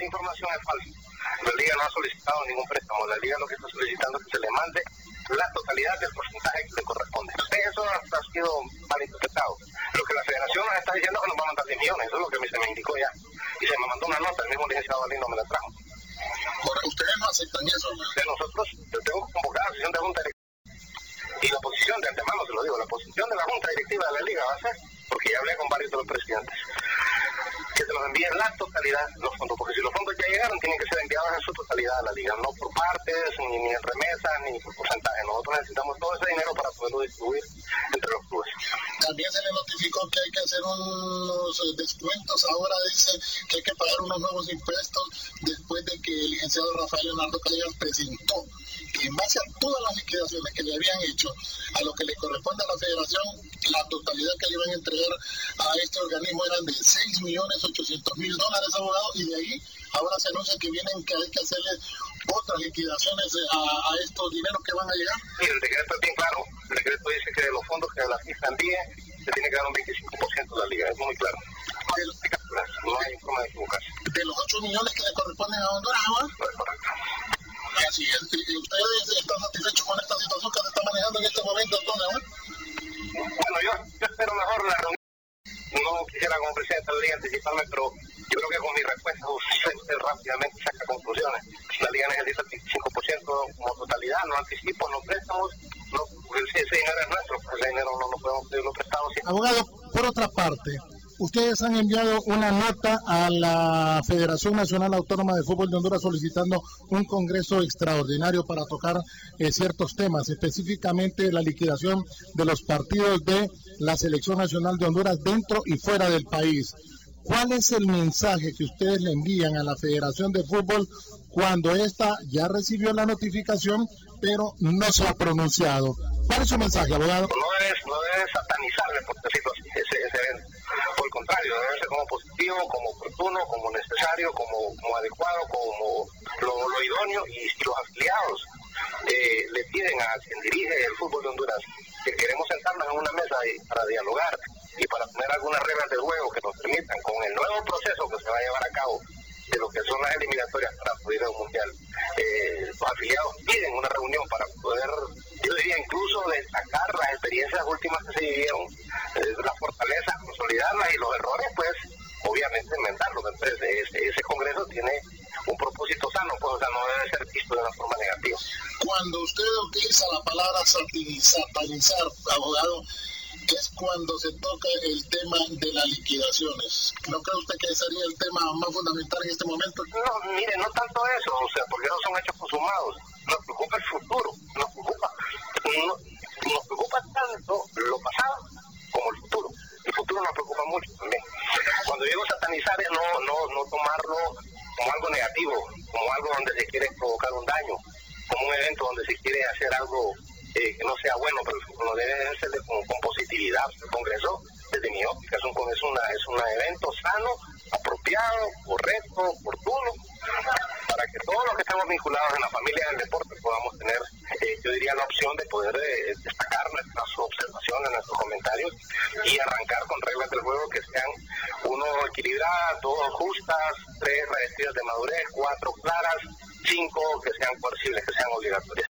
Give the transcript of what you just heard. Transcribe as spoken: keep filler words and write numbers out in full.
información es falsa. La Liga no ha solicitado ningún préstamo. La Liga lo que está solicitando es que se le mande la totalidad del porcentaje que le corresponde. Eso ha sido mal interpretado. Lo que la Federación nos está diciendo es que nos va a mandar diez millones. Eso es lo que a mí se me indicó ya. Y se me mandó una nota, el mismo licenciado Galindo me la trajo. Ahora, ¿ustedes no aceptan eso? De nosotros, yo tengo que convocar a la sesión de Junta Directiva. Y la posición de antemano, te lo digo, la posición de la Junta Directiva de la Liga va a ser, porque ya hablé con varios de los presidentes, que se nos envíen la totalidad de los fondos, porque si los fondos ya llegaron, tienen que ser enviados en su totalidad a la Liga, no por partes, ni, ni en remesas, ni por porcentaje. Nosotros necesitamos todo ese dinero para poderlo distribuir entre los clubes. También se le notificó que hay que hacer unos descuentos. Ahora dice que hay que pagar unos nuevos impuestos después de que el licenciado Rafael Leonardo Callejas presentó que en base a todas las liquidaciones que le habían hecho a lo que le corresponde a la federación, la totalidad que le iban a entregar a este organismo eran de seis millones ochocientos mil dólares, abogado, y de ahí ahora se anuncia que vienen, que hay que hacerle otras liquidaciones a, a estos dineros que van a llegar. Sí, el decreto es bien claro. El decreto dice que de los fondos que la FIFA envíe se tiene que dar un veinticinco por ciento de la Liga, es muy claro. No hay forma de equivocarse. De los ocho millones que le corresponden a Honduras, ahora. No es correcto. Así es. ¿Y ustedes están satisfechos con esta situación que se está manejando en este momento, entonces, ¿no? Bueno, yo, yo espero mejor la reunión. No quisiera como presidente de la Liga anticiparme, pero yo creo que con mi respuesta usted, usted rápidamente saca conclusiones. La Liga necesita el veinticinco por ciento como totalidad, no anticipos, no préstamos, no, ese, ese dinero es nuestro, ese dinero no lo podemos pedir los prestados. Abogado, por otra parte, ustedes han enviado una nota a la Federación Nacional Autónoma de Fútbol de Honduras solicitando un congreso extraordinario para tocar eh, ciertos temas, específicamente la liquidación de los partidos de la Selección Nacional de Honduras dentro y fuera del país. ¿Cuál es el mensaje que ustedes le envían a la Federación de Fútbol cuando ésta ya recibió la notificación, pero no se ha pronunciado? ¿Cuál es su mensaje, abogado? No debe, no debe satanizarle, por decirlo así, ese, ese evento. Por el contrario, debe ser como positivo, como oportuno, como necesario, como, como adecuado, como lo, lo idóneo. Y si los afiliados eh, le piden a quien dirige el fútbol de Honduras que queremos sentarnos en una mesa y, para dialogar y para poner algunas reglas de juego que nos permitan, con el nuevo proceso que se va a llevar a cabo de lo que son las eliminatorias para poder ir al mundial, eh, los afiliados piden una reunión para poder, yo diría, incluso destacar las experiencias últimas que se vivieron, eh, las fortalezas, consolidarlas, y los errores, pues, obviamente enmendarlos. Entonces, ese, ese congreso tiene un propósito sano, pues, o sea, no debe ser visto de una forma negativa. Cuando usted utiliza la palabra satanizar, satanizar, abogado, es cuando se toca el tema de las liquidaciones. ¿No cree usted que sería el tema más fundamental en este momento? No, mire, no tanto eso, o sea, porque no son hechos consumados. Nos preocupa el futuro, nos preocupa, no, nos preocupa tanto lo pasado como el futuro. El futuro nos preocupa mucho también. Cuando digo satanizar es no, no, no tomarlo como algo negativo, como algo donde se quiere provocar un daño, como un evento donde se quiere hacer algo eh, que no sea bueno, pero no debe ser con, con positividad. El Congreso, desde mi óptica, es un, es, una, es un evento sano, apropiado, correcto, oportuno, para que todos los que estamos vinculados en la familia del deporte podamos tener, eh, yo diría, la opción de poder eh, destacar nuestras observaciones, nuestros comentarios y arrancar con reglas del juego que sean, uno, equilibradas, dos, justas, tres, revestidas de madurez, cuatro, claras, cinco, que sean coercibles, que sean obligatorias.